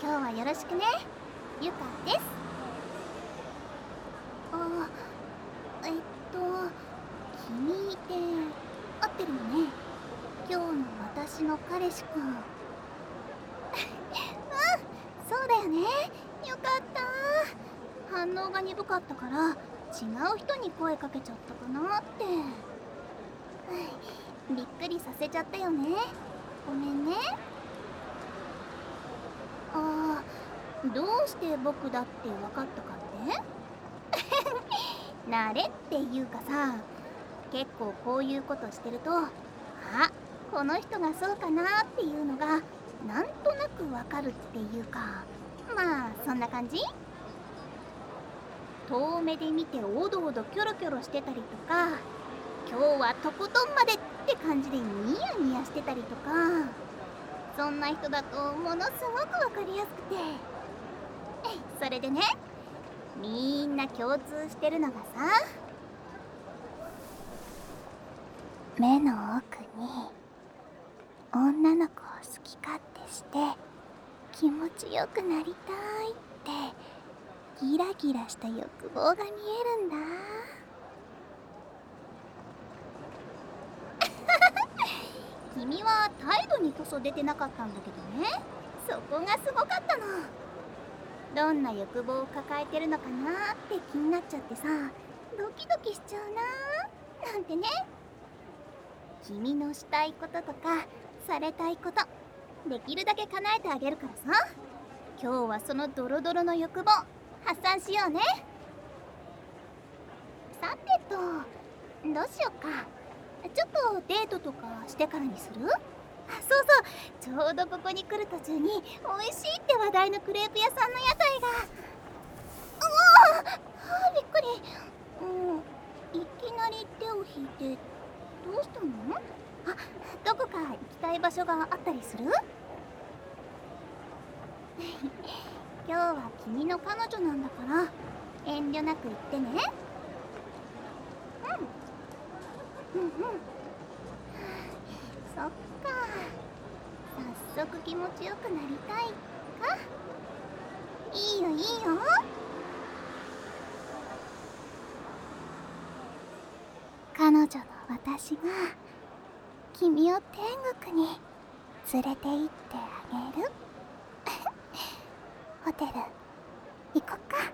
今日はよろしくね。ゆかです。あ、君で合ってるよね。今日の私の彼氏くん。うん、そうだよね。よかった。反応が鈍かったから違う人に声かけちゃったかなって。びっくりさせちゃったよね。ごめんね。どうして僕だって分かったかって慣れっていうかさ、結構こういうことしてると、あ、この人がそうかなっていうのがなんとなく分かるっていうか、まあそんな感じ。遠目で見ておどおどキョロキョロしてたりとか、今日はとことんまでって感じでニヤニヤしてたりとか、そんな人だとものすごく分かりやすくて、それでね、みんな共通してるのがさ、目の奥に女の子を好き勝手して気持ちよくなりたいってギラギラした欲望が見えるんだ。君は態度にこそ出てなかったんだけどね、そこがすごかったの。どんな欲望を抱えてるのかなって気になっちゃってさ、ドキドキしちゃうなーなんてね。君のしたいこととかされたいこと、できるだけ叶えてあげるからさ、今日はそのドロドロの欲望発散しようね。さてと、どうしよっか。ちょっとデートとかしてからにする？そうそう、ちょうどここに来る途中に美味しいって話題のクレープ屋さんの屋台が。びっくり。いきなり手を引いてどうしたの？どこか行きたい場所があったりする？今日は君の彼女なんだから遠慮なく言ってね。うんうん。そっか、早速気持ちよくなりたいか。いいよいいよ。彼女の私が君を天国に連れて行ってあげる。ホテル行こっか。